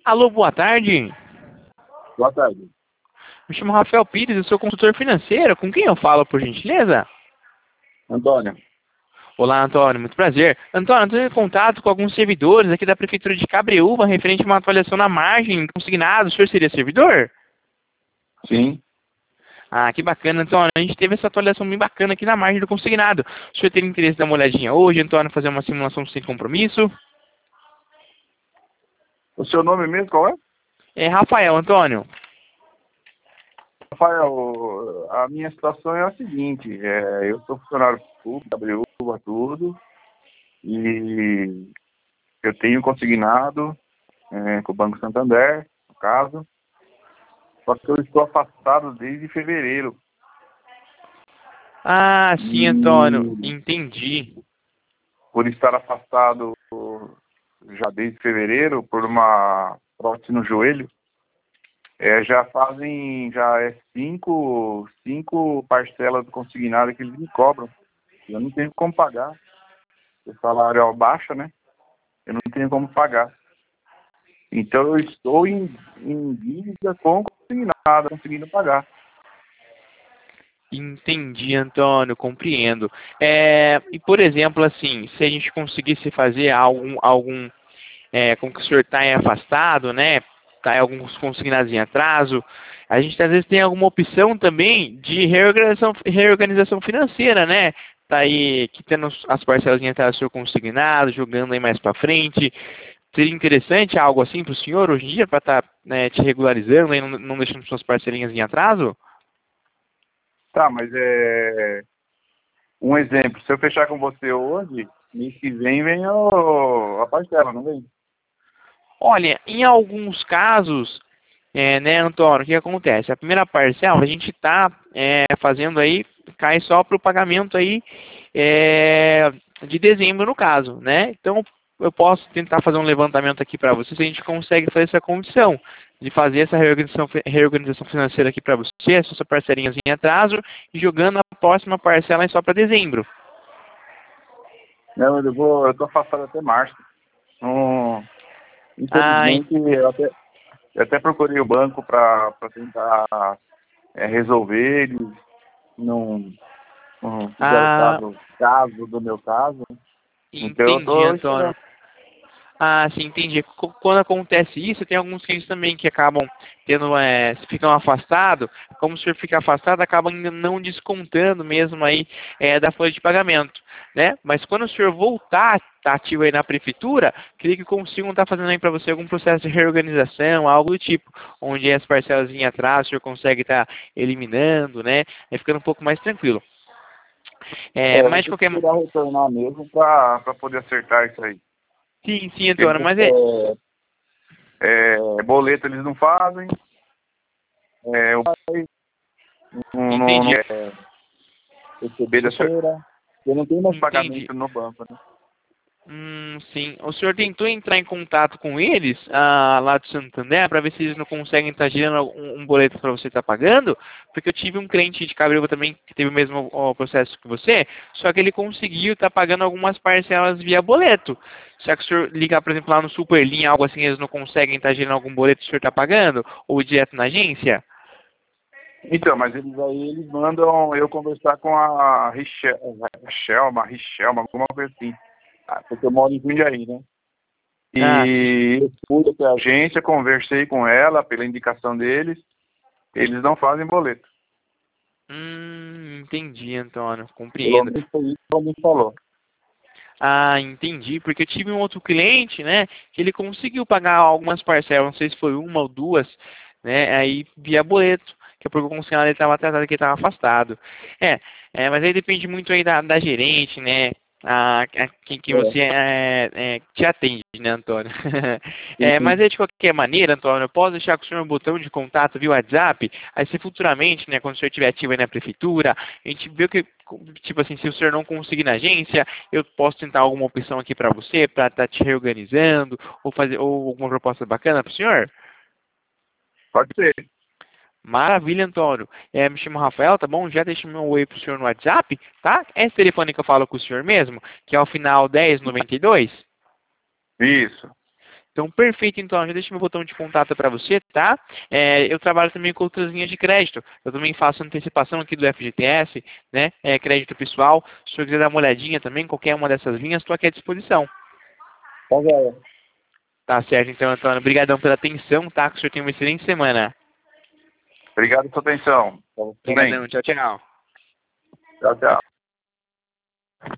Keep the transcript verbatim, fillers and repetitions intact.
Alô, boa tarde. Boa tarde. Me chamo Rafael Pires, eu sou consultor financeiro. Com quem eu falo, por gentileza? Antônio. Olá, Antônio, muito prazer. Antônio, estou em contato com alguns servidores aqui da Prefeitura de Cabreúva referente a uma atualização na margem consignado. O senhor seria servidor? Sim. Ah, que bacana, Antônio. A gente teve essa atualização bem bacana aqui na margem do consignado. O senhor teria interesse em dar uma olhadinha hoje, Antônio, fazer uma simulação sem compromisso? O seu nome mesmo qual é? É Rafael, Antônio. Rafael, a minha situação é a seguinte, é, eu sou funcionário público, Cabreúva, tudo, e eu tenho consignado é, com o Banco Santander, no caso, só que eu estou afastado desde fevereiro. Ah, sim, Antônio. E Entendi. por estar afastado já desde fevereiro, por uma prótese no joelho, É, já fazem, já é cinco, cinco parcelas do consignado que eles me cobram. Eu não tenho como pagar. O salário é baixo, né? Eu não tenho como pagar. Então eu estou em, em dívida com o consignado, conseguindo pagar. Entendi, Antônio, compreendo. É, e, por exemplo, assim, se a gente conseguisse fazer algum, algum é, com que o senhor está afastado, né? Tá em alguns consignados em atraso, a gente às vezes tem alguma opção também de reorganização, reorganização financeira, né? Tá aí quitando as parcelas em atraso do seu consignado, jogando aí mais para frente. Seria interessante algo assim para o senhor hoje em dia, para estar tá, né, te regularizando e não, não deixando suas parcelinhas em atraso? Tá, mas é um exemplo. Se eu fechar com você hoje, mês que vem vem o, a parcela, não vem? Olha, em alguns casos, é, né, Antônio, o que acontece? A primeira parcela a gente está é, fazendo aí, cai só para o pagamento aí é, de dezembro no caso, né? Então eu posso tentar fazer um levantamento aqui para você se a gente consegue fazer essa condição de fazer essa reorganização, reorganização financeira aqui para você, essas parcelinhas em atraso e jogando a próxima parcela aí só para dezembro. Não, eu vou, eu tô afastado até março. Não, Ah, infelizmente, eu até, eu até procurei o banco para tentar é, resolver, eles não, não fizeram ah, caso, caso do meu caso. Então eu entendi, tô Antônio. esperando. Ah, sim, entendi. Qu- Quando acontece isso, tem alguns clientes também que acabam tendo, é, ficam afastados. Como o senhor fica afastado, acaba ainda não descontando mesmo aí é, da folha de pagamento, né? Mas quando o senhor voltar, tá ativo aí na prefeitura, creio que consigam estar fazendo aí para você algum processo de reorganização, algo do tipo, onde as parcelas em atraso o senhor consegue estar eliminando, né? Aí ficando um pouco mais tranquilo. É, É, eu vou mas de ter que qualquer, esperar retornar mesmo para poder acertar isso aí. sim, sim, Porque Antônio, eles, mas é, é, é, boleto eles não fazem, é, o pai não, não, não entendi. é receber O da senhor, feira. Eu não tenho mais entendi. pagamento no banco, né? Hum, sim. O senhor tentou entrar em contato com eles, ah, lá do Santander, para ver se eles não conseguem estar gerando um, um boleto para você estar pagando? Porque eu tive um cliente de Cabreúva também que teve o mesmo ó, processo que você, só que ele conseguiu estar pagando algumas parcelas via boleto. Será que o senhor ligar, por exemplo, lá no Superlinha, algo assim, eles não conseguem estar gerando algum boleto que o senhor está pagando? Ou direto na agência? Então, mas eles aí eles mandam eu conversar com a Richel, Richelma, Richelma, alguma coisa assim. Ah, porque eu moro em Jundiaí, né? Ah, sim. E eu fui até a agência, conversei com ela pela indicação deles. Eles não fazem boleto. Hum, entendi, Antônio. Pelo Compreendo. menos foi isso que ela me falou. Ah, entendi, porque eu tive um outro cliente, né, que ele conseguiu pagar algumas parcelas, não sei se foi uma ou duas, né, aí via boleto, que é porque o consignado ele estava tratado que ele estava afastado. É, é, mas aí depende muito aí da, da gerente, né, a, a quem que É, você é, é, te atende, né, Antônio? sim, É, mas sim. aí de qualquer maneira, Antônio, eu posso deixar com o senhor um botão de contato via WhatsApp, aí se futuramente, né, quando o senhor estiver ativo aí na prefeitura, a gente vê que, tipo assim, se o senhor não conseguir na agência, eu posso tentar alguma opção aqui para você, para estar te reorganizando, ou fazer ou alguma proposta bacana para o senhor? Pode ser. Maravilha, Antônio. É, me chamo Rafael, tá bom? Já deixei meu oi pro senhor no WhatsApp, tá? É esse telefone que eu falo com o senhor mesmo, que é o final dez noventa e dois. Isso. Então, perfeito, então. Já deixa meu botão de contato para você, tá? É, eu trabalho também com outras linhas de crédito. Eu também faço antecipação aqui do F G T S, né? É, crédito pessoal. Se o senhor quiser dar uma olhadinha também, qualquer uma dessas linhas, estou aqui à disposição. Tá, galera. Tá certo, então, Antônio. Obrigadão pela atenção, tá? Que o senhor tenha uma excelente semana. Obrigado pela sua atenção. Tudo bem. Obrigadão. Tchau, tchau. Tchau, tchau.